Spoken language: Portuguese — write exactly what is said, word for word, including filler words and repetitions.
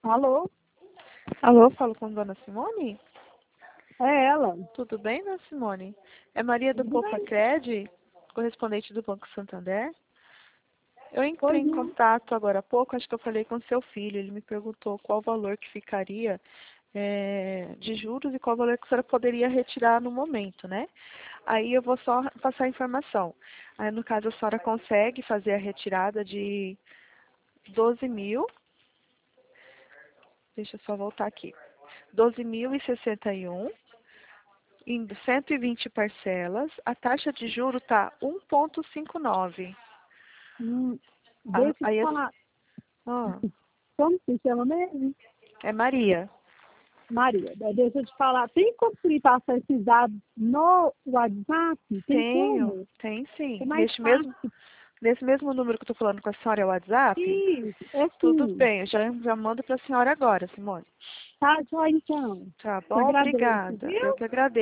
Alô? Alô, falo com Dona Simone? É ela. Tudo bem, Dona Simone? É Maria do Tudo Poupa bem? Cred, correspondente do Banco Santander. Eu entrei Pois em não. contato agora há pouco, acho que eu falei com seu filho. Ele me perguntou qual o valor que ficaria eh, de juros e qual o valor que a senhora poderia retirar no momento, né? Aí eu vou só passar a informação. Aí, no caso, a senhora consegue fazer a retirada de doze mil. Deixa eu só voltar aqui. doze mil e sessenta e um. Em cento e vinte parcelas, a taxa de juro está um vírgula cinquenta e nove. Hum, A- deixa eu te Aí, é- falar. ah, Como se chama mesmo? é Maria. Maria, eh, deixa eu te falar. Tem como me passar esses dados no WhatsApp? Tem Tenho, como? tem sim. É mais Neste mesmo, fácil. nesse mesmo número que eu estou falando com a senhora é o WhatsApp? Isso, é Tudo sim. bem, eu já, já mando para a senhora agora, Simone. Tá, joia então. Tá Te bom? agradeço, Obrigada. Eu viu? que agradeço.